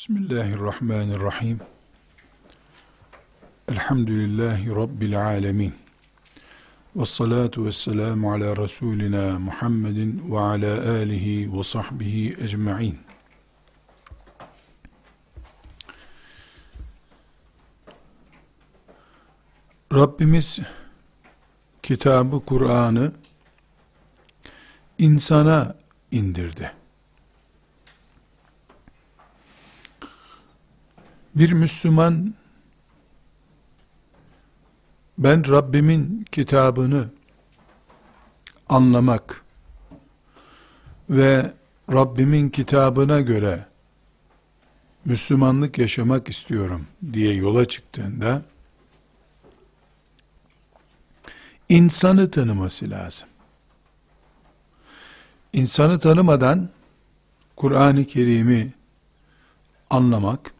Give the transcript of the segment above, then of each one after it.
Bismillahirrahmanirrahim. Elhamdülillahi Rabbil alemin. Vessalatu vesselamu ala Resulina Muhammedin ve ala alihi ve sahbihi ecma'in. Rabbimiz kitabı Kur'an'ı insana indirdi. Bir Müslüman, ben Rabbimin kitabını anlamak ve Rabbimin kitabına göre Müslümanlık yaşamak istiyorum diye yola çıktığında, insanı tanıması lazım. İnsanı tanımadan Kur'an-ı Kerim'i anlamak,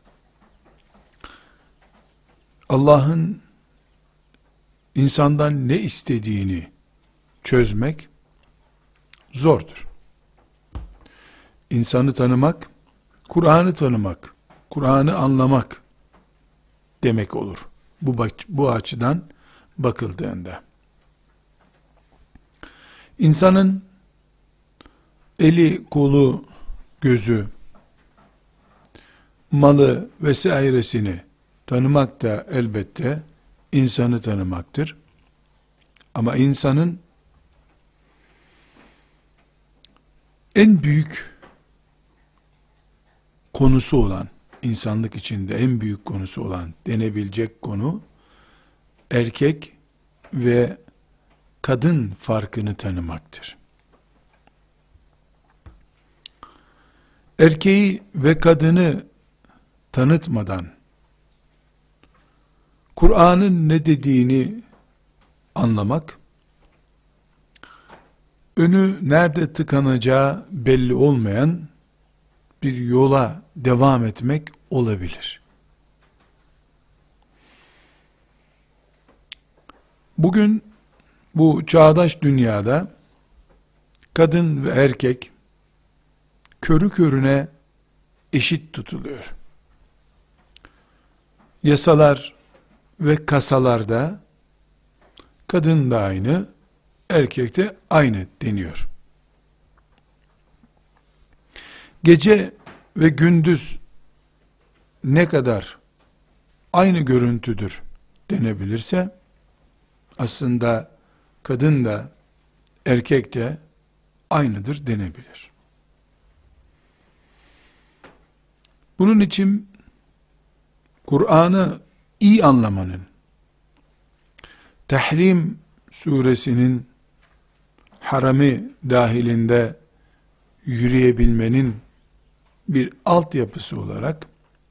Allah'ın insandan ne istediğini çözmek zordur. İnsanı tanımak, Kur'an'ı tanımak, Kur'an'ı anlamak demek olur. Bu açıdan bakıldığında. İnsanın eli, kolu, gözü, malı vesairesini tanımak da elbette insanı tanımaktır. Ama insanın en büyük konusu olan, insanlık içinde en büyük konusu olan denebilecek konu, erkek ve kadın farkını tanımaktır. Erkeği ve kadını tanıtmadan Kur'an'ın ne dediğini anlamak, önü nerede tıkanacağı belli olmayan bir yola devam etmek olabilir. Bugün bu çağdaş dünyada kadın ve erkek körü körüne eşit tutuluyor. Yasalar ve kasalarda kadın da aynı, erkek de aynı deniyor. Gece ve gündüz ne kadar aynı görüntüdür denebilirse, aslında kadın da erkek de aynıdır denebilir. Bunun için Kur'an'ı iyi anlamanın, Tahrim suresinin harami dahilinde yürüyebilmenin bir altyapısı olarak,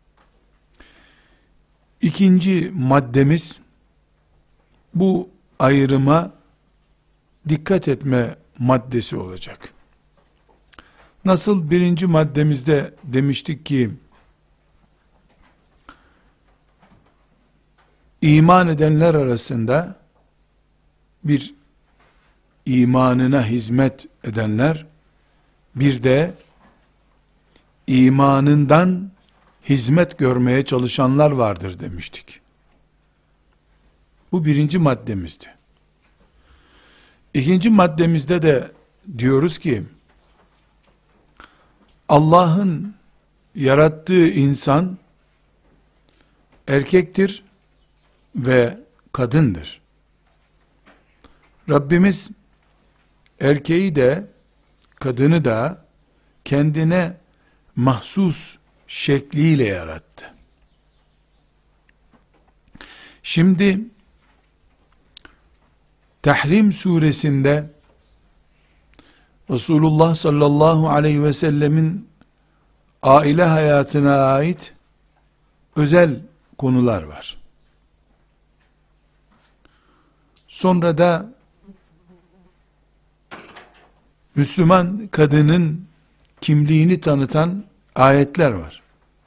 ikinci maddemiz, bu ayrıma dikkat etme maddesi olacak. Nasıl birinci maddemizde demiştik ki, İman edenler arasında bir imanına hizmet edenler, bir de imanından hizmet görmeye çalışanlar vardır demiştik. Bu birinci maddemizdi. İkinci maddemizde de diyoruz ki, Allah'ın yarattığı insan erkektir ve kadındır. Rabbimiz erkeği de kadını da kendine mahsus şekliyle yarattı. Şimdi Tahrim suresinde Resulullah sallallahu aleyhi ve sellemin aile hayatına ait özel konular var. Sonra da Müslüman kadının kimliğini tanıtan ayetler var.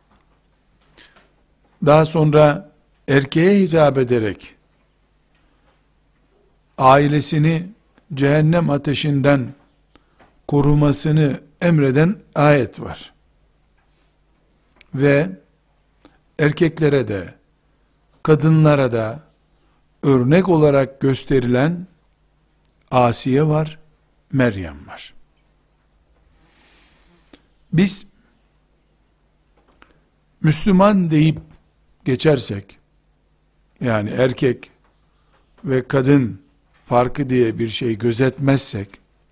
Daha sonra erkeğe hitap ederek ailesini cehennem ateşinden korumasını emreden ayet var. ve erkeklere de kadınlara da örnek olarak gösterilen Asiye var, Meryem var. Biz Müslüman deyip geçersek, yani erkek ve kadın farkı diye bir şey gözetmezsek,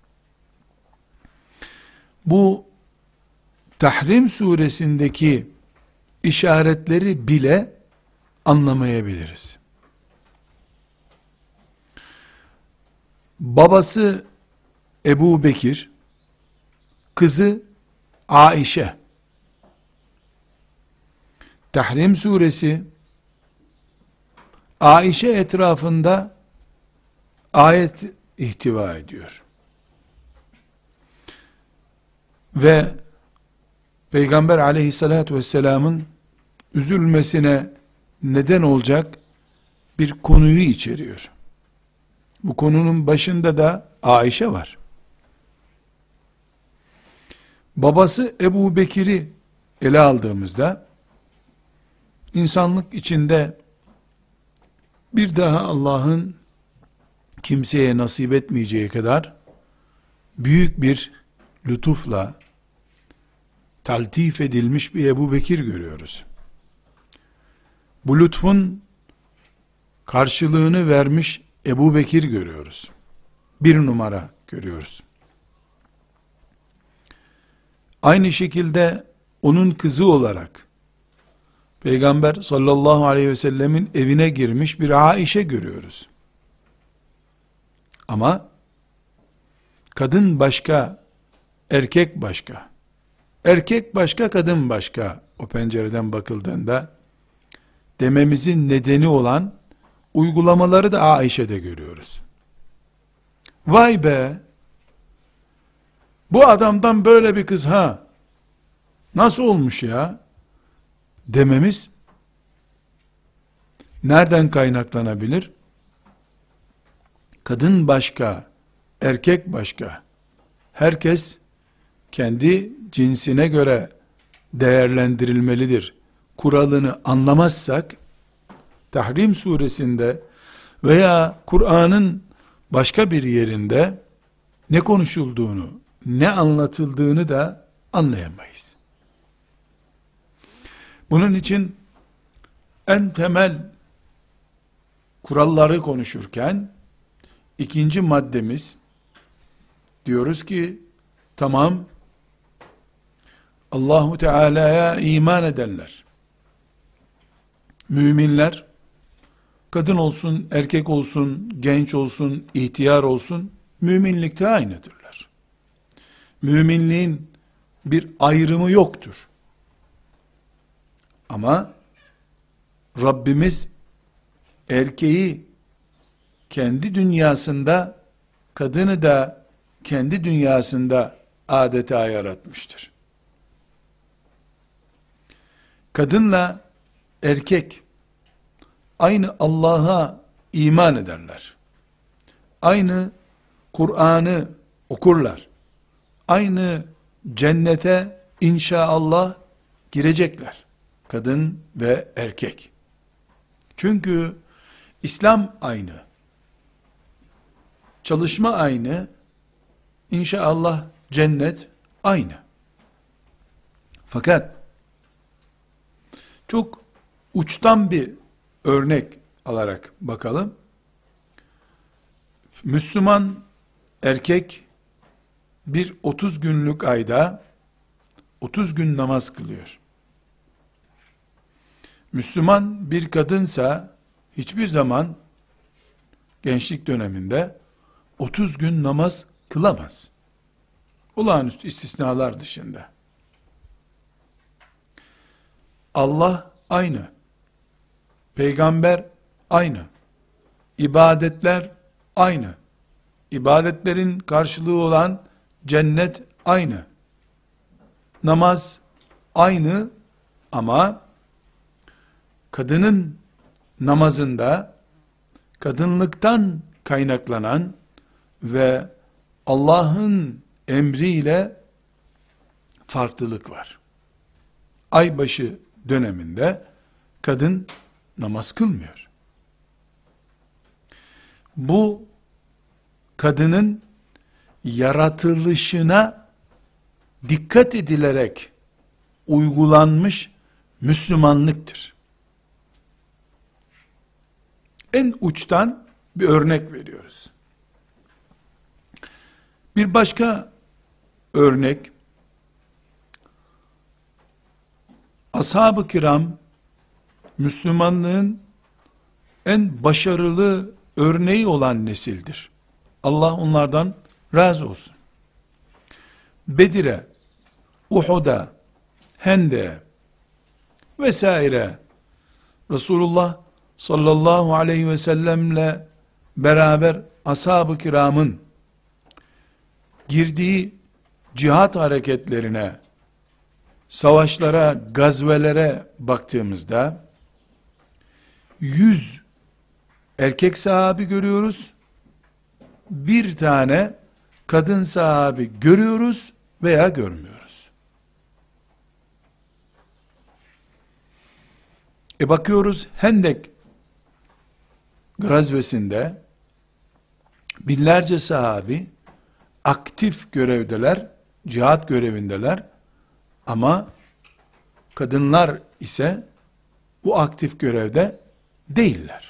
bu Tahrim suresindeki işaretleri bile anlamayabiliriz. Babası Ebu Bekir, kızı Aişe. Tahrim suresi Aişe etrafında ayet ihtiva ediyor. Ve Peygamber aleyhissalatü vesselamın üzülmesine neden olacak bir konuyu içeriyor. Bu konunun başında da Aişe var. Babası Ebu Bekir'i ele aldığımızda, insanlık içinde bir daha Allah'ın kimseye nasip etmeyeceği kadar büyük bir lütufla taltif edilmiş bir Ebu Bekir görüyoruz. Bu lütfun karşılığını vermiş Ebu Bekir görüyoruz. Bir numara görüyoruz. Aynı şekilde onun kızı olarak Peygamber sallallahu aleyhi ve sellemin evine girmiş bir Aişe görüyoruz. Ama kadın başka, erkek başka. Erkek başka, kadın başka. O pencereden bakıldığında dememizin nedeni olan uygulamaları da Aişe'de görüyoruz. Vay be! Bu adamdan böyle bir kız nasıl olmuş ya? Dememiz nereden kaynaklanabilir? Kadın başka, erkek başka. Herkes kendi cinsine göre değerlendirilmelidir. Kuralını anlamazsak, Tahrim suresinde veya Kur'an'ın başka bir yerinde ne konuşulduğunu, ne anlatıldığını da anlayamayız. Bunun için en temel kuralları konuşurken ikinci maddemiz, diyoruz ki tamam, Allahu Teala'ya iman edenler, müminler, kadın olsun, erkek olsun, genç olsun, ihtiyar olsun, müminlikte aynıdırlar. Müminliğin bir ayrımı yoktur. Ama Rabbimiz erkeği kendi dünyasında, kadını da kendi dünyasında adeta yaratmıştır. Kadınla erkek aynı Allah'a iman ederler. Aynı Kur'an'ı okurlar. Aynı cennete inşallah girecekler. Kadın ve erkek. Çünkü İslam aynı. Çalışma aynı. İnşallah cennet aynı. Fakat çok uçtan bir örnek alarak bakalım. Müslüman erkek bir 30 günlük ayda 30 gün namaz kılıyor. Müslüman bir kadınsa hiçbir zaman gençlik döneminde 30 gün namaz kılamaz. Olağanüstü istisnalar dışında. Allah aynı. Peygamber aynı. İbadetler aynı. İbadetlerin karşılığı olan cennet aynı. Namaz aynı ama kadının namazında kadınlıktan kaynaklanan ve Allah'ın emriyle farklılık var. aybaşı döneminde kadın namaz kılmıyor. Bu kadının yaratılışına dikkat edilerek uygulanmış Müslümanlıktır. En uçtan bir örnek veriyoruz. Bir başka örnek, ashab-ı kiram Müslümanlığın en başarılı örneği olan nesildir. Allah onlardan razı olsun. Bedir'e, Uhud'a, Hendek'e vesaire Resulullah sallallahu aleyhi ve sellemle beraber ashab-ı kiramın girdiği cihat hareketlerine, savaşlara, gazvelere baktığımızda 100 erkek sahabi görüyoruz. Bir tane kadın sahabi görüyoruz veya görmüyoruz. Bakıyoruz Hendek gazvesinde binlerce sahabi aktif görevdeler, cihat görevindeler ama kadınlar ise bu aktif görevde değiller.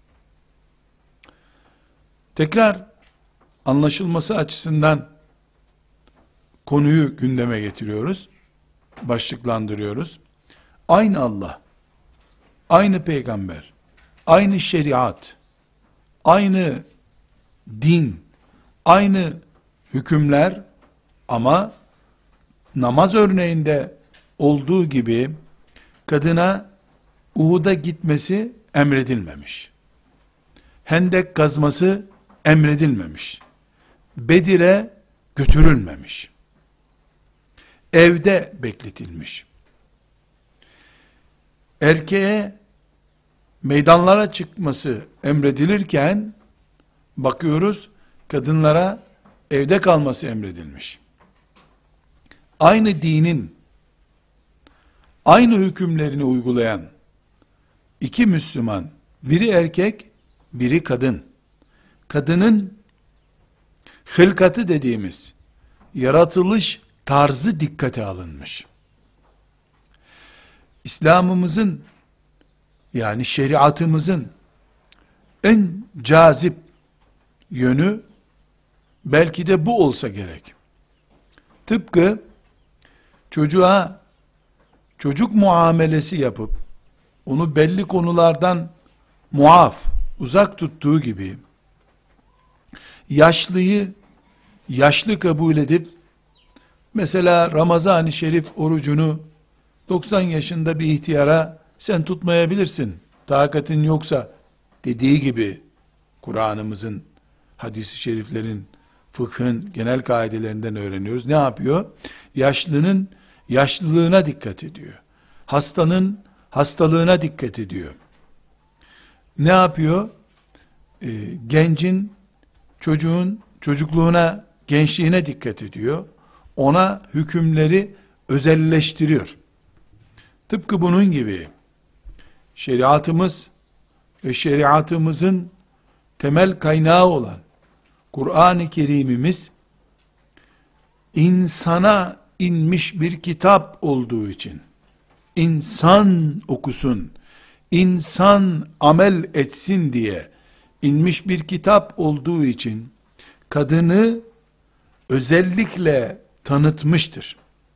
Tekrar anlaşılması açısından konuyu gündeme getiriyoruz, başlıklandırıyoruz. Aynı Allah, aynı peygamber, aynı şeriat, aynı din, aynı hükümler ama namaz örneğinde olduğu gibi kadına Uhud'a gitmesi emredilmemiş. Hendek kazması emredilmemiş. Bedir'e götürülmemiş. Evde bekletilmiş. Erkeğe meydanlara çıkması emredilirken bakıyoruz kadınlara evde kalması emredilmiş. Aynı dinin aynı hükümlerini uygulayan iki Müslüman, biri erkek, biri kadın. Kadının hılkatı dediğimiz yaratılış tarzı dikkate alınmış. İslam'ımızın yani şeriatımızın en cazip yönü belki de bu olsa gerek. Tıpkı çocuğa çocuk muamelesi yapıp onu belli konulardan muaf, uzak tuttuğu gibi yaşlıyı yaşlı kabul edip mesela Ramazan-ı Şerif orucunu 90 yaşında bir ihtiyara sen tutmayabilirsin, takatin yoksa dediği gibi Kur'an'ımızın, hadis-i şeriflerin, fıkhın genel kaidelerinden öğreniyoruz. Ne yapıyor? Yaşlının yaşlılığına dikkat ediyor. Hastanın hastalığına dikkat ediyor. Ne yapıyor? Gencin, çocuğun çocukluğuna, gençliğine dikkat ediyor. Ona hükümleri özelleştiriyor. Tıpkı bunun gibi şeriatımız ve şeriatımızın temel kaynağı olan Kur'an-ı Kerim'imiz insana inmiş bir kitap olduğu için, insan okusun, insan amel etsin diye inmiş bir kitap olduğu için kadını özellikle tanıtmıştır.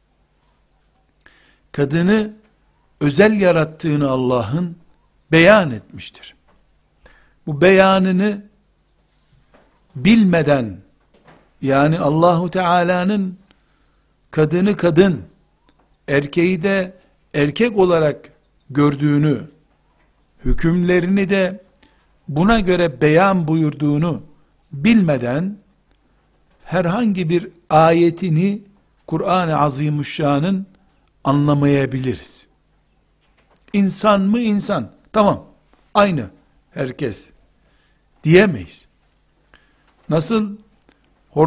Kadını özel yarattığını Allah'ın beyan etmiştir. Bu beyanını bilmeden, yani Allahu Teala'nın kadını kadın, erkeği de erkek olarak gördüğünü, hükümlerini de buna göre beyan buyurduğunu bilmeden herhangi bir ayetini Kur'an-ı Azimuşşan'ın anlamayabiliriz. İnsan mı insan? Tamam. Aynı herkes diyemeyiz. Nasıl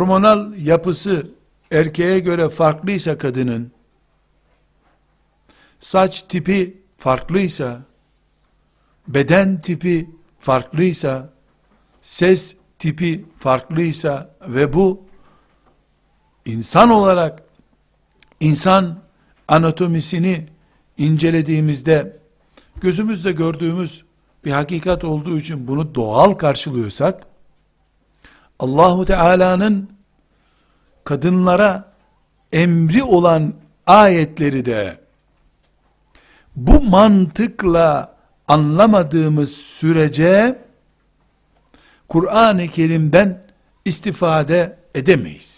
hormonal yapısı erkeğe göre farklıysa kadının, saç tipi farklıysa, beden tipi farklıysa, ses tipi farklıysa ve bu insan olarak insan anatomisini incelediğimizde gözümüzle gördüğümüz bir hakikat olduğu için bunu doğal karşılıyorsak, Allahu Teala'nın kadınlara emri olan ayetleri de bu mantıkla anlamadığımız sürece Kur'an-ı Kerim'den istifade edemeyiz.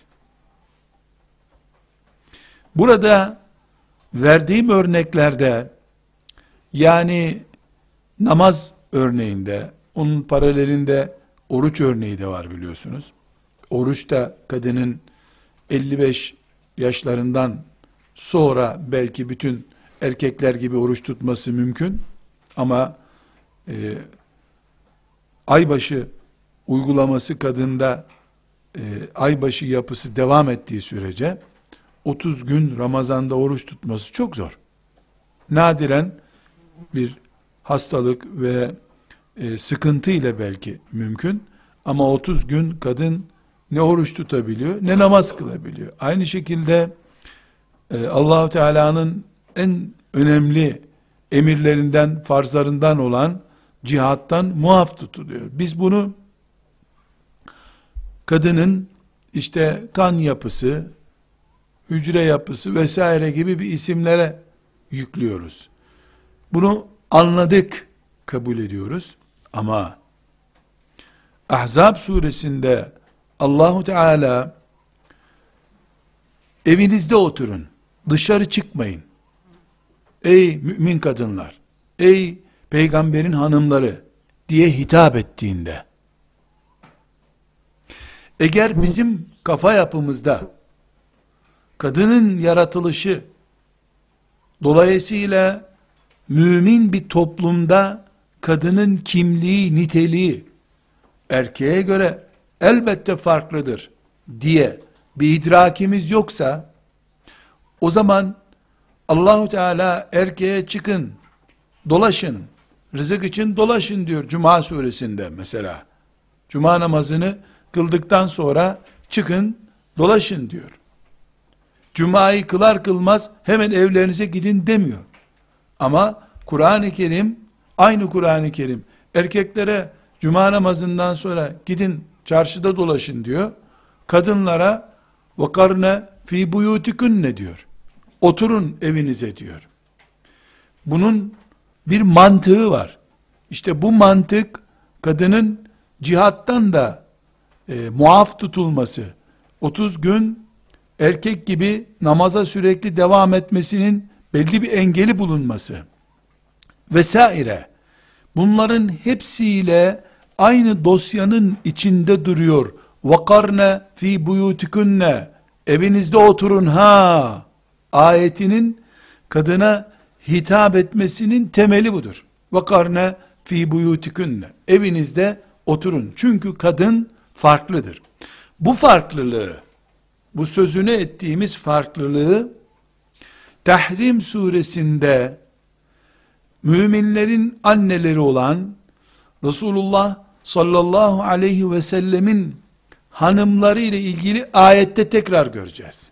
Burada verdiğim örneklerde, yani namaz örneğinde, onun paralelinde oruç örneği de var biliyorsunuz. Oruçta kadının 55 yaşlarından sonra belki bütün erkekler gibi oruç tutması mümkün. Ama aybaşı uygulaması kadında aybaşı yapısı devam ettiği sürece 30 gün Ramazan'da oruç tutması çok zor. Nadiren bir hastalık ve sıkıntı ile belki mümkün. Ama 30 gün kadın ne oruç tutabiliyor ne namaz kılabiliyor. Aynı şekilde Allah-u Teala'nın en önemli emirlerinden, farzlarından olan cihattan muaf tutuluyor. Biz bunu kadının işte kan yapısı, hücre yapısı vesaire gibi bir isimlere yüklüyoruz. Bunu anladık, kabul ediyoruz. Ama Ahzab suresinde Allahu Teala evinizde oturun, dışarı çıkmayın. Ey mümin kadınlar, ey peygamberin hanımları diye hitap ettiğinde, eğer bizim kafa yapımızda kadının yaratılışı dolayısıyla mümin bir toplumda kadının kimliği, niteliği erkeğe göre elbette farklıdır diye bir idrakimiz yoksa, o zaman Allahu Teala erkeğe çıkın, dolaşın, rızık için dolaşın diyor Cuma suresinde mesela. Cuma namazını kıldıktan sonra çıkın, dolaşın diyor. Cuma'yı kılar kılmaz hemen evlerinize gidin demiyor. Ama Kur'an-ı Kerim, aynı Kur'an-ı Kerim, erkeklere Cuma namazından sonra gidin çarşıda dolaşın diyor. Kadınlara vakarne fi buyutikunne diyor. Oturun evinize diyor. Bunun bir mantığı var. İşte bu mantık kadının cihattan da muaf tutulması, 30 gün erkek gibi namaza sürekli devam etmesinin belli bir engeli bulunması vesaire. Bunların hepsiyle aynı dosyanın içinde duruyor. Vakarne fi buyutikunne, evinizde oturun ha ayetinin kadına hitap etmesinin temeli budur. Vakarne fi buyutikunne, evinizde oturun. Çünkü kadın farklıdır. Bu farklılığı, bu sözünü ettiğimiz farklılığı Tahrim suresinde müminlerin anneleri olan Resulullah sallallahu aleyhi ve sellemin hanımları ile ilgili ayette tekrar göreceğiz.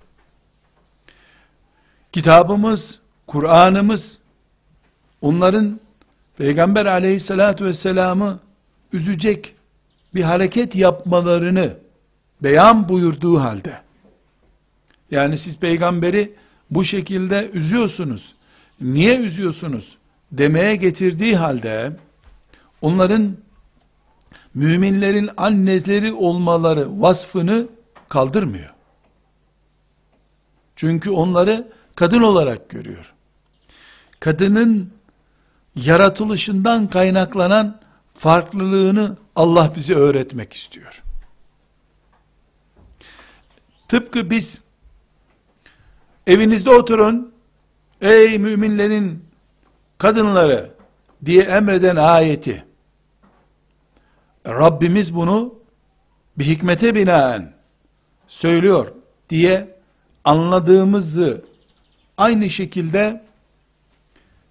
Kitabımız, Kur'an'ımız onların Peygamber aleyhissalatü vesselam'ı üzecek bir hareket yapmalarını beyan buyurduğu halde, yani siz peygamberi bu şekilde üzüyorsunuz, niye üzüyorsunuz demeye getirdiği halde, onların müminlerin anneleri olmaları vasfını kaldırmıyor. Çünkü onları kadın olarak görüyor. Kadının yaratılışından kaynaklanan farklılığını Allah bize öğretmek istiyor. Tıpkı biz evinizde oturun ey müminlerin kadınları diye emreden ayeti, Rabbimiz bunu bir hikmete binaen söylüyor diye anladığımızı aynı şekilde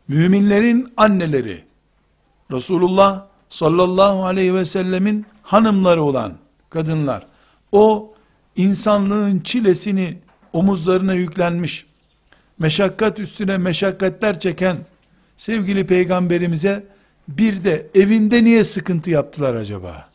müminlerin anneleri, Resulullah sallallahu aleyhi ve sellemin hanımları olan kadınlar, o insanlığın çilesini omuzlarına yüklenmiş, meşakkat üstüne meşakkatler çeken sevgili peygamberimize bir de evinde niye sıkıntı yaptılar acaba?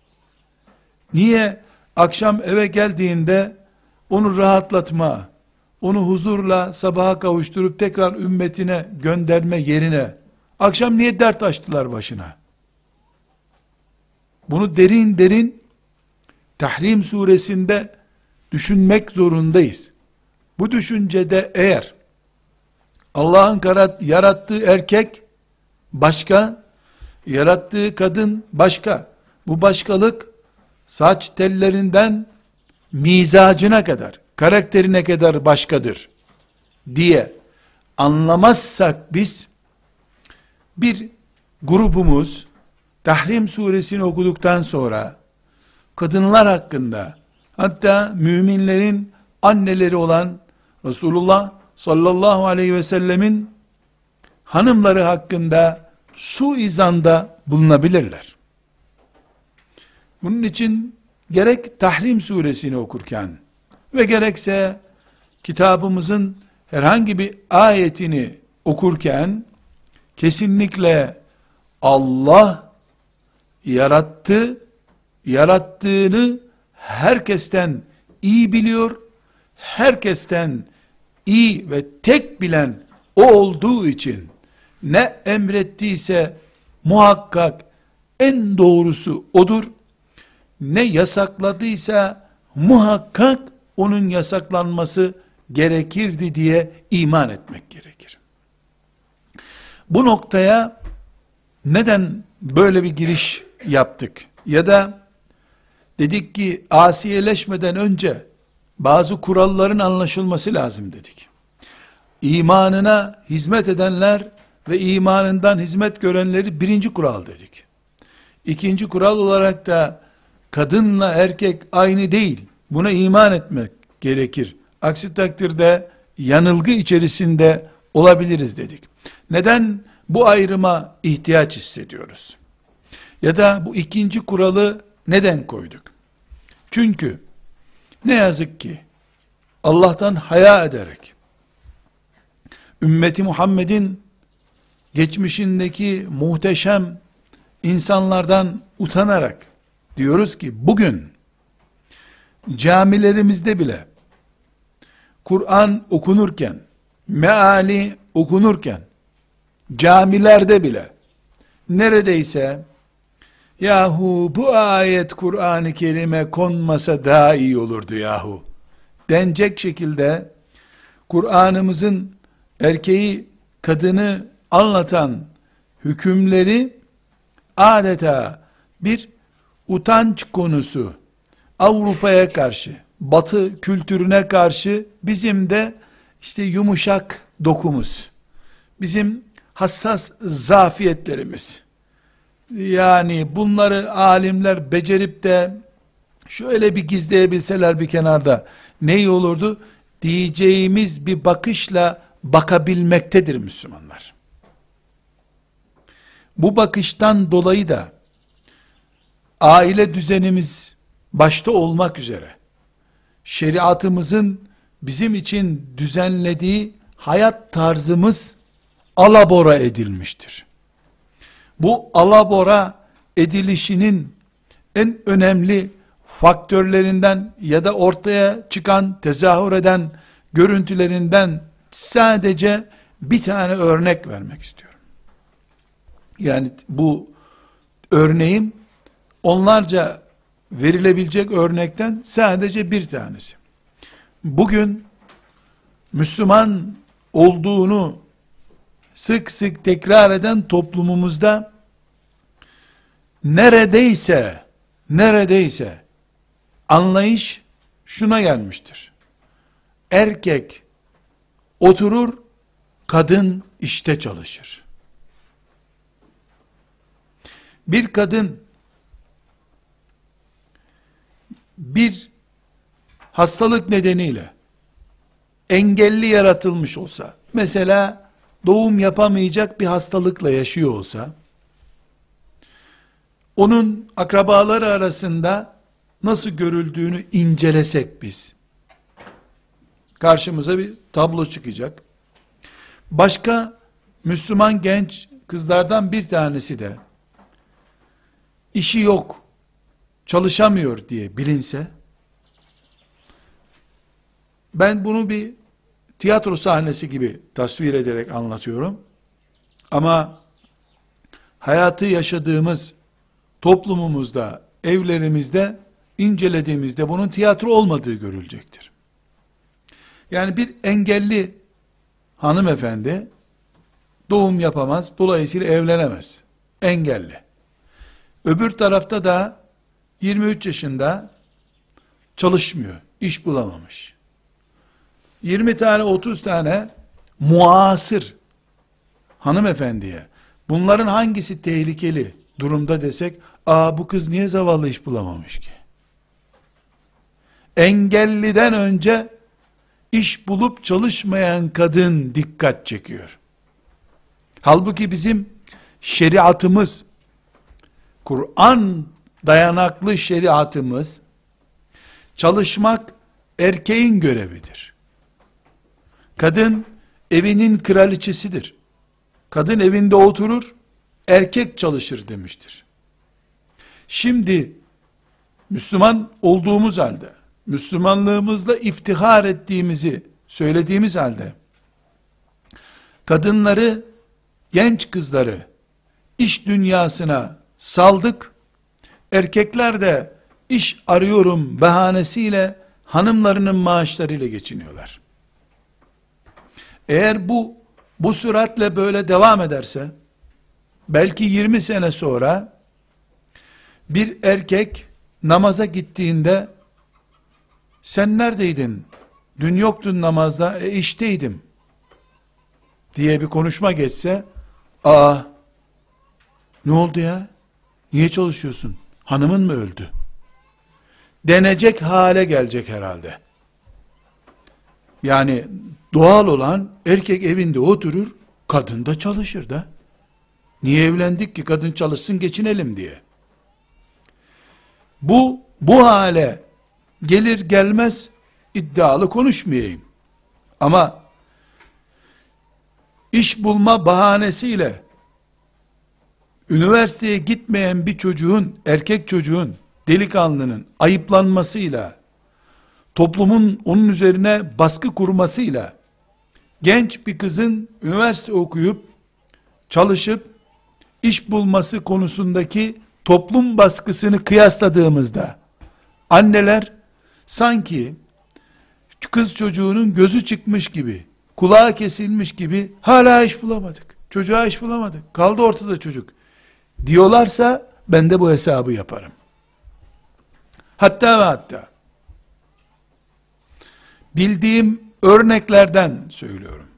Niye akşam eve geldiğinde onu rahatlatma, onu huzurla sabaha kavuşturup tekrar ümmetine gönderme yerine akşam niye dert açtılar başına? Bunu derin derin Tahrim suresinde düşünmek zorundayız. Bu düşüncede eğer Allah'ın yarattığı erkek başka, yarattığı kadın başka, bu başkalık saç tellerinden mizacına kadar, karakterine kadar başkadır diye anlamazsak biz, bir grubumuz Tahrim suresini okuduktan sonra kadınlar hakkında, hatta müminlerin anneleri olan Resulullah sallallahu aleyhi ve sellemin hanımları hakkında suizanda bulunabilirler. Bunun için gerek Tahrim suresini okurken ve gerekse kitabımızın herhangi bir ayetini okurken kesinlikle Allah yarattı, yarattığını herkesten iyi biliyor, herkesten iyi ve tek bilen o olduğu için ne emrettiyse muhakkak en doğrusu odur, ne yasakladıysa muhakkak onun yasaklanması gerekirdi diye iman etmek gerekir. Bu noktaya neden böyle bir giriş yaptık? Ya da dedik ki asiyeleşmeden önce bazı kuralların anlaşılması lazım dedik. İmanına hizmet edenler ve imanından hizmet görenleri birinci kural dedik. İkinci kural olarak da kadınla erkek aynı değil. Buna iman etmek gerekir. Aksi takdirde yanılgı içerisinde olabiliriz dedik. Neden bu ayrıma ihtiyaç hissediyoruz? Ya da bu ikinci kuralı neden koyduk? Çünkü ne yazık ki Allah'tan haya ederek, ümmeti Muhammed'in geçmişindeki muhteşem insanlardan utanarak diyoruz ki bugün camilerimizde bile Kur'an okunurken, meali okunurken, camilerde bile neredeyse yahu bu ayet Kur'an-ı Kerim'e konmasa daha iyi olurdu yahu denecek şekilde Kur'an'ımızın erkeği kadını anlatan hükümleri adeta bir utanç konusu, Avrupa'ya karşı, Batı kültürüne karşı bizim de işte yumuşak dokumuz, bizim hassas zafiyetlerimiz, yani bunları alimler becerip de şöyle bir gizleyebilseler bir kenarda ne iyi olurdu diyeceğimiz bir bakışla bakabilmektedir Müslümanlar. Bu bakıştan dolayı da aile düzenimiz başta olmak üzere şeriatımızın bizim için düzenlediği hayat tarzımız alabora edilmiştir. Bu alabora edilişinin en önemli faktörlerinden ya da ortaya çıkan, tezahür eden görüntülerinden sadece bir tane örnek vermek istiyorum. Yani bu örneğim onlarca verilebilecek örnekten sadece bir tanesi. Bugün Müslüman olduğunu sık sık tekrar eden toplumumuzda neredeyse anlayış şuna gelmiştir. Erkek oturur, kadın işte çalışır. Bir kadın bir hastalık nedeniyle engelli yaratılmış olsa, mesela doğum yapamayacak bir hastalıkla yaşıyor olsa, onun akrabaları arasında nasıl görüldüğünü incelesek biz, karşımıza bir tablo çıkacak. Başka Müslüman genç kızlardan bir tanesi de işi yok, çalışamıyor diye bilinse, ben bunu bir tiyatro sahnesi gibi tasvir ederek anlatıyorum. Ama hayatı yaşadığımız toplumumuzda, evlerimizde incelediğimizde bunun tiyatro olmadığı görülecektir. Yani bir engelli hanımefendi doğum yapamaz, dolayısıyla evlenemez. Engelli. Öbür tarafta da 23 yaşında çalışmıyor, iş bulamamış. 20 tane 30 tane muasır hanımefendiye bunların hangisi tehlikeli durumda desek, bu kız niye zavallı iş bulamamış ki? Engelliden önce iş bulup çalışmayan kadın dikkat çekiyor. Halbuki bizim şeriatımız, Kur'an dayanaklı şeriatımız, çalışmak erkeğin görevidir. Kadın evinin kraliçesidir. Kadın evinde oturur, erkek çalışır demiştir. Şimdi Müslüman olduğumuz halde, Müslümanlığımızla iftihar ettiğimizi söylediğimiz halde, kadınları, genç kızları iş dünyasına saldık, erkekler de iş arıyorum bahanesiyle hanımlarının maaşlarıyla geçiniyorlar. Eğer bu süratle böyle devam ederse, belki 20 sene sonra bir erkek namaza gittiğinde, sen neredeydin? Dün yoktun namazda, işteydim diye bir konuşma geçse, ne oldu ya? Niye çalışıyorsun? Hanımın mı öldü? Denecek hale gelecek herhalde. Yani doğal olan erkek evinde oturur, kadın da çalışır da. Niye evlendik ki kadın çalışsın geçinelim diye. Bu hale gelir gelmez iddialı konuşmayayım. Ama iş bulma bahanesiyle üniversiteye gitmeyen bir çocuğun, erkek çocuğun, delikanlının ayıplanmasıyla, toplumun onun üzerine baskı kurmasıyla, genç bir kızın üniversite okuyup, çalışıp, iş bulması konusundaki toplum baskısını kıyasladığımızda, anneler sanki kız çocuğunun gözü çıkmış gibi, kulağı kesilmiş gibi, hala iş bulamadık, çocuğa iş bulamadık, kaldı ortada çocuk diyorlarsa, ben de bu hesabı yaparım. Hatta ve hatta, bildiğim örneklerden söylüyorum.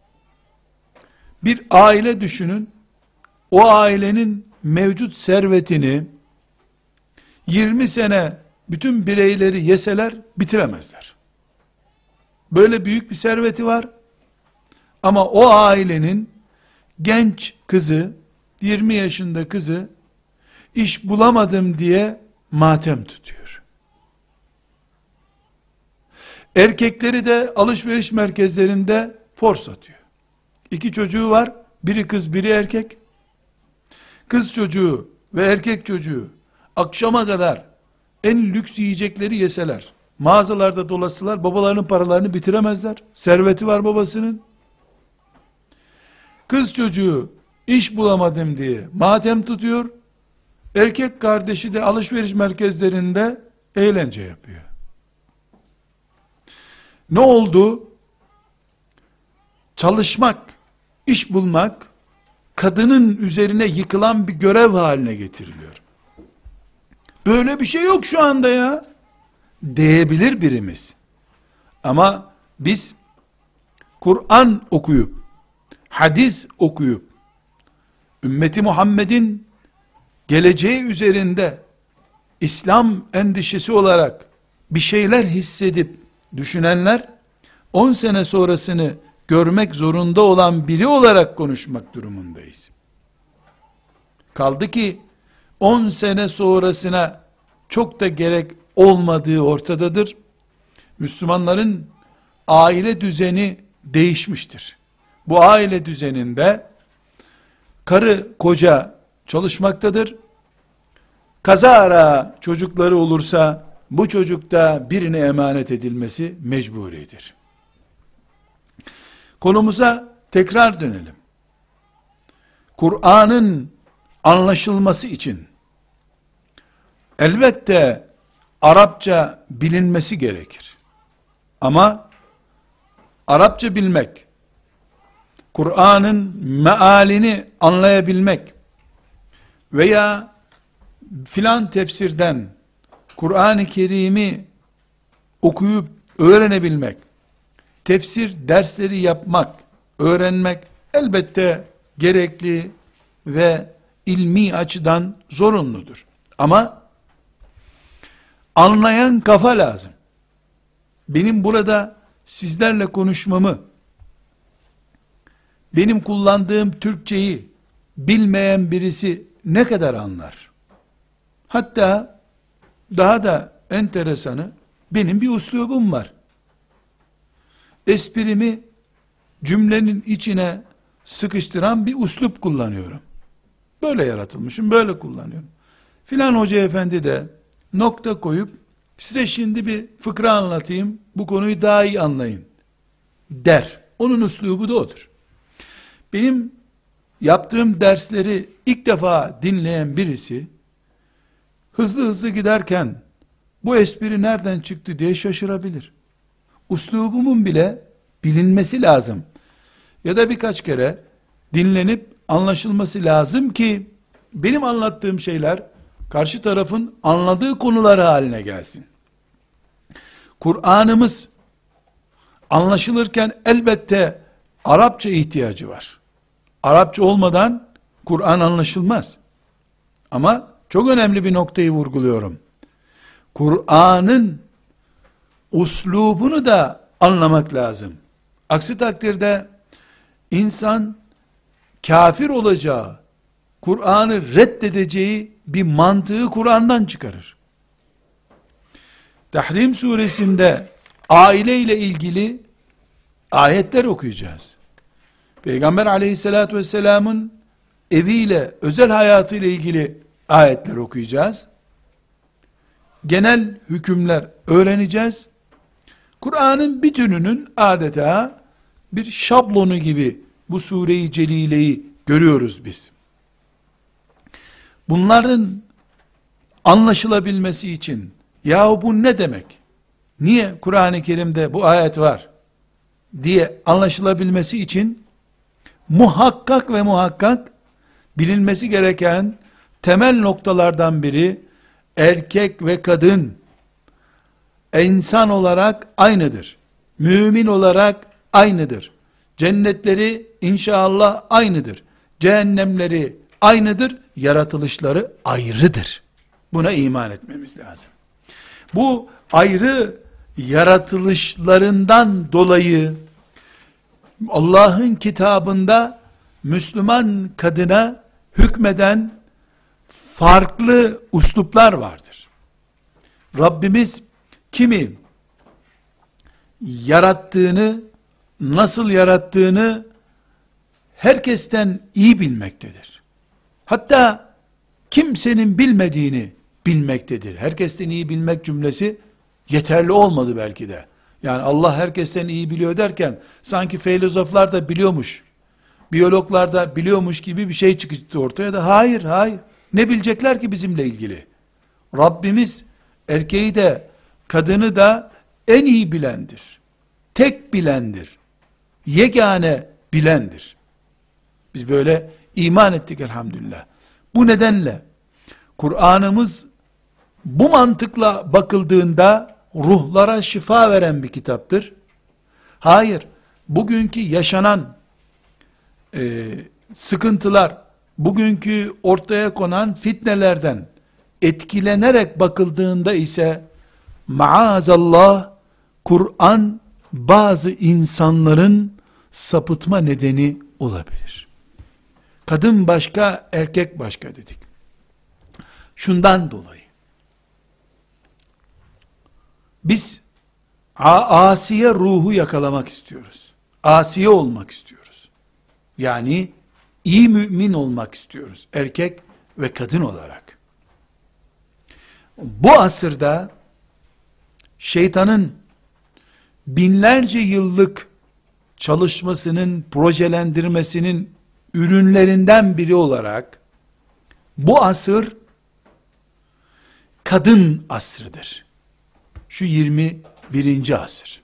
Bir aile düşünün, o ailenin mevcut servetini 20 sene bütün bireyleri yeseler bitiremezler. Böyle büyük bir serveti var. Ama o ailenin genç kızı, 20 yaşında kızı iş bulamadım diye matem tutuyor. Erkekleri de alışveriş merkezlerinde force satıyor. 2 çocuğu var, biri kız biri erkek. Kız çocuğu ve erkek çocuğu akşama kadar en lüks yiyecekleri yeseler, mağazalarda dolaşsalar babalarının paralarını bitiremezler. Serveti var babasının. Kız çocuğu iş bulamadım diye matem tutuyor. Erkek kardeşi de alışveriş merkezlerinde eğlence yapıyor. Ne oldu? Çalışmak, iş bulmak, kadının üzerine yıkılan bir görev haline getiriliyor. Böyle bir şey yok şu anda ya, diyebilir birimiz. Ama biz Kur'an okuyup, hadis okuyup, ümmeti Muhammed'in geleceği üzerinde İslam endişesi olarak bir şeyler hissedip düşünenler 10 sene sonrasını görmek zorunda olan biri olarak konuşmak durumundayız. Kaldı ki 10 sene sonrasına çok da gerek olmadığı ortadadır. Müslümanların aile düzeni değişmiştir. Bu aile düzeninde karı koca çalışmaktadır. Kazara çocukları olursa bu çocuk da birine emanet edilmesi mecburidir. Konumuza tekrar dönelim. Kur'an'ın anlaşılması için elbette Arapça bilinmesi gerekir. Ama Arapça bilmek, Kur'an'ın mealini anlayabilmek veya filan tefsirden Kur'an-ı Kerim'i okuyup öğrenebilmek, tefsir dersleri yapmak, öğrenmek elbette gerekli ve ilmi açıdan zorunludur. Ama anlayan kafa lazım. Benim burada sizlerle konuşmamı, benim kullandığım Türkçeyi bilmeyen birisi ne kadar anlar? Hatta daha da enteresanı, benim bir üslubum var. Esprimi cümlenin içine sıkıştıran bir üslup kullanıyorum. Böyle yaratılmışım, böyle kullanıyorum. Filan hoca efendi de nokta koyup, size şimdi bir fıkra anlatayım, bu konuyu daha iyi anlayın der. Onun üslubu da odur. Benim yaptığım dersleri ilk defa dinleyen birisi, hızlı hızlı giderken, bu espri nereden çıktı diye şaşırabilir. Üslubumun bile bilinmesi lazım. Ya da birkaç kere dinlenip anlaşılması lazım ki, benim anlattığım şeyler, karşı tarafın anladığı konular haline gelsin. Kur'an'ımız anlaşılırken elbette Arapça ihtiyacı var. Arapça olmadan Kur'an anlaşılmaz. Ama çok önemli bir noktayı vurguluyorum. Kur'an'ın uslubunu da anlamak lazım. Aksi takdirde insan kafir olacağı, Kur'an'ı reddedeceği bir mantığı Kur'an'dan çıkarır. Tahrim suresinde aile ile ilgili ayetler okuyacağız. Peygamber aleyhissalatü vesselamın eviyle, özel hayatıyla ilgili ayetler okuyacağız. Genel hükümler öğreneceğiz. Kur'an'ın bütününün adeta bir şablonu gibi bu sure-i celileyi görüyoruz biz. Bunların anlaşılabilmesi için, yahu bu ne demek? Niye Kur'an-ı Kerim'de bu ayet var? Diye anlaşılabilmesi için, muhakkak ve muhakkak bilinmesi gereken temel noktalardan biri, erkek ve kadın insan olarak aynıdır. Mümin olarak aynıdır. Cennetleri inşallah aynıdır. Cehennemleri aynıdır. Yaratılışları ayrıdır. Buna iman etmemiz lazım. Bu ayrı yaratılışlarından dolayı Allah'ın kitabında Müslüman kadına hükmeden farklı üsluplar vardır. Rabbimiz kimi yarattığını, nasıl yarattığını herkesten iyi bilmektedir. Hatta kimsenin bilmediğini bilmektedir. Herkesten iyi bilmek cümlesi yeterli olmadı belki de. Yani Allah herkesten iyi biliyor derken sanki filozoflar da biliyormuş, biyologlar da biliyormuş gibi bir şey çıktı ortaya da hayır. Ne bilecekler ki bizimle ilgili? Rabbimiz erkeği de kadını da en iyi bilendir. Tek bilendir. Yegane bilendir. Biz böyle iman ettik elhamdülillah. Bu nedenle Kur'an'ımız bu mantıkla bakıldığında ruhlara şifa veren bir kitaptır. Hayır, bugünkü yaşanan sıkıntılar, bugünkü ortaya konan fitnelerden etkilenerek bakıldığında ise maazallah Kur'an bazı insanların sapıtma nedeni olabilir. Kadın başka, erkek başka dedik. Şundan dolayı. Biz asiye ruhu yakalamak istiyoruz. Asiye olmak istiyoruz. Yani iyi mümin olmak istiyoruz. Erkek ve kadın olarak. Bu asırda şeytanın binlerce yıllık çalışmasının, projelendirmesinin ürünlerinden biri olarak bu asır kadın asrıdır. Şu 21. asır.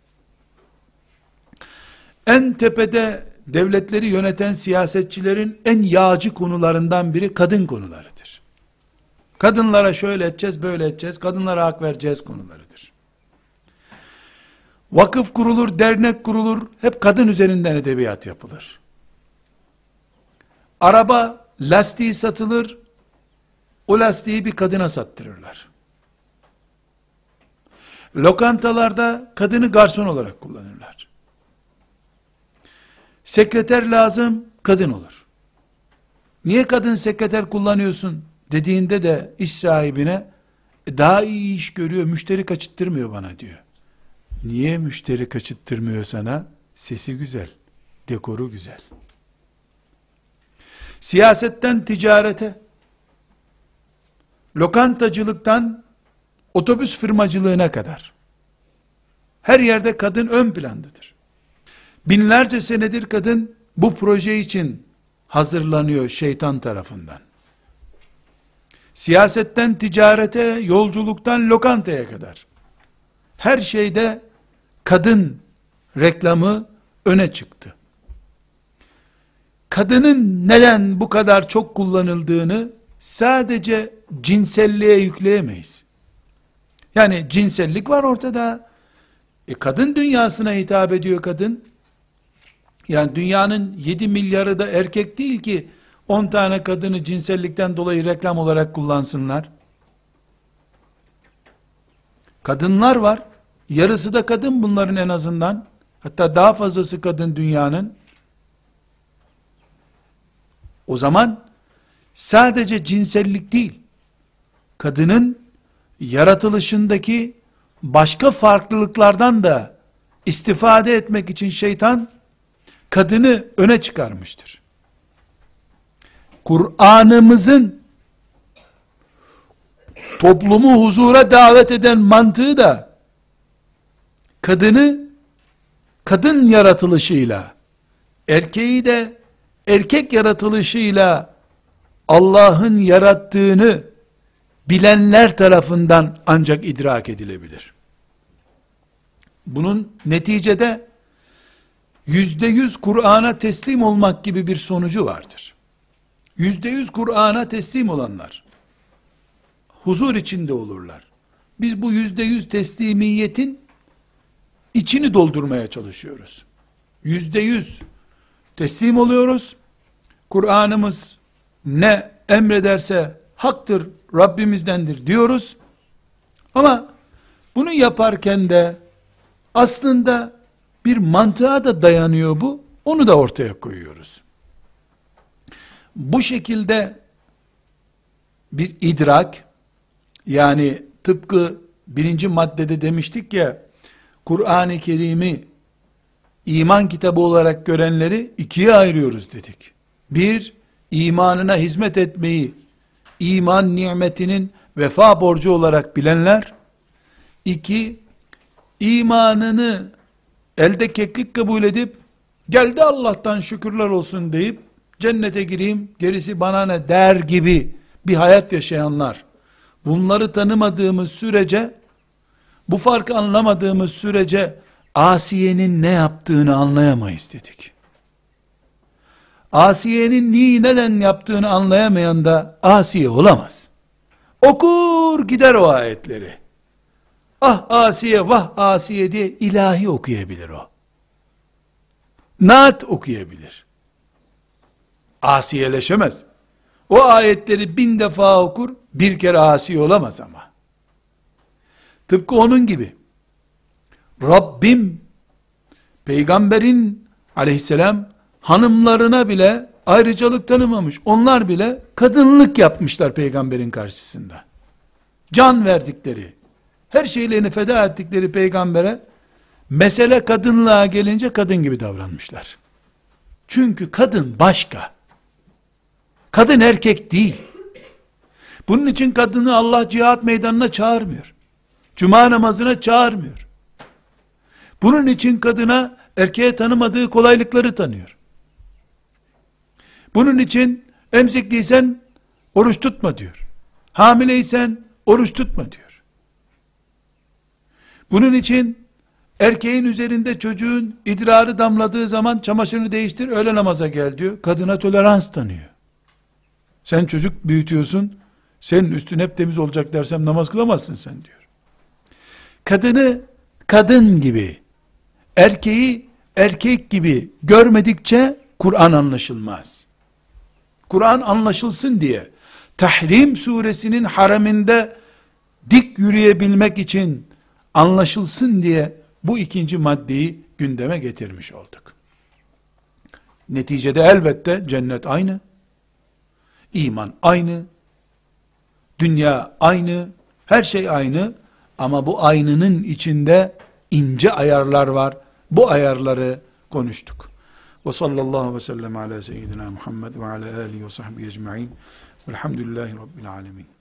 En tepede devletleri yöneten siyasetçilerin en yağcı konularından biri kadın konularıdır. Kadınlara şöyle edeceğiz, böyle edeceğiz, kadınlara hak vereceğiz konularıdır. Vakıf kurulur, dernek kurulur, hep kadın üzerinden edebiyat yapılır. Araba lastiği satılır, o lastiği bir kadına sattırırlar. Lokantalarda kadını garson olarak kullanırlar. Sekreter lazım, kadın olur. Niye kadın sekreter kullanıyorsun dediğinde de iş sahibine daha iyi iş görüyor, müşteri kaçırttırmıyor bana diyor. Niye müşteri kaçırttırmıyor sana? Sesi güzel, dekoru güzel. Siyasetten ticarete, lokantacılıktan otobüs firmacılığına kadar her yerde kadın ön plandadır. Binlerce senedir kadın bu proje için hazırlanıyor şeytan tarafından. Siyasetten ticarete, yolculuktan lokantaya kadar her şeyde kadın reklamı öne çıktı. Kadının neden bu kadar çok kullanıldığını sadece cinselliğe yükleyemeyiz. Yani cinsellik var ortada. Kadın dünyasına hitap ediyor kadın. Yani dünyanın 7 milyarı da erkek değil ki 10 tane kadını cinsellikten dolayı reklam olarak kullansınlar. Kadınlar var. Yarısı da kadın bunların en azından. Hatta daha fazlası kadın dünyanın. O zaman sadece cinsellik değil, kadının yaratılışındaki başka farklılıklardan da istifade etmek için şeytan kadını öne çıkarmıştır. Kur'an'ımızın toplumu huzura davet eden mantığı da kadını kadın yaratılışıyla, erkeği de erkek yaratılışıyla Allah'ın yarattığını bilenler tarafından ancak idrak edilebilir. Bunun neticede %100 Kur'an'a teslim olmak gibi bir sonucu vardır. %100 Kur'an'a teslim olanlar huzur içinde olurlar. Biz bu %100 teslimiyetin içini doldurmaya çalışıyoruz. %100 teslim oluyoruz. Kur'an'ımız ne emrederse haktır, Rabbimizdendir diyoruz. Ama bunu yaparken de aslında bir mantığa da dayanıyor bu. Onu da ortaya koyuyoruz. Bu şekilde bir idrak, yani tıpkı birinci maddede demiştik ya, Kur'an-ı Kerim'i iman kitabı olarak görenleri ikiye ayırıyoruz dedik. Bir, imanına hizmet etmeyi, iman nimetinin vefa borcu olarak bilenler. İki, imanını elde keklik kabul edip, geldi Allah'tan şükürler olsun deyip, cennete gireyim, gerisi bana ne der gibi bir hayat yaşayanlar. Bunları tanımadığımız sürece, bu farkı anlamadığımız sürece, Asiye'nin ne yaptığını anlayamayız dedik. Asiye'nin niye neden yaptığını anlayamayan da Asiye olamaz. Okur gider o ayetleri. Ah Asiye, vah Asiye diye ilahi okuyabilir o. Naat okuyabilir. Asiyeleşemez. O ayetleri 1000 defa okur, bir kere asi olamaz ama. Tıpkı onun gibi. Rabbim, peygamberin aleyhisselam hanımlarına bile ayrıcalık tanımamış. Onlar bile kadınlık yapmışlar peygamberin karşısında. Can verdikleri, her şeylerini feda ettikleri peygambere, mesele kadınlığa gelince kadın gibi davranmışlar. Çünkü kadın başka. Kadın erkek değil. Bunun için kadını Allah cihat meydanına çağırmıyor. Cuma namazına çağırmıyor. Bunun için kadına erkeğe tanımadığı kolaylıkları tanıyor. Bunun için emzikliysen oruç tutma diyor. Hamileysen oruç tutma diyor. Bunun için erkeğin üzerinde çocuğun idrarı damladığı zaman çamaşırını değiştir, öğle namaza gel diyor. Kadına tolerans tanıyor. Sen çocuk büyütüyorsun, senin üstün hep temiz olacak dersem namaz kılamazsın sen diyor. Kadını kadın gibi, erkeği erkek gibi görmedikçe Kur'an anlaşılmaz. Kur'an anlaşılsın diye Tahrim suresinin hareminde dik yürüyebilmek için anlaşılsın diye bu ikinci maddeyi gündeme getirmiş olduk. Neticede elbette cennet aynı, iman aynı, dünya aynı, her şey aynı, ama bu aynının içinde ince ayarlar var. Bu ayarları konuştuk. Ve sallallahu ve sellem ala seyyidina Muhammed ve ala alihi ve sahbihi ecma'in. Velhamdülillahi Rabbil alemin.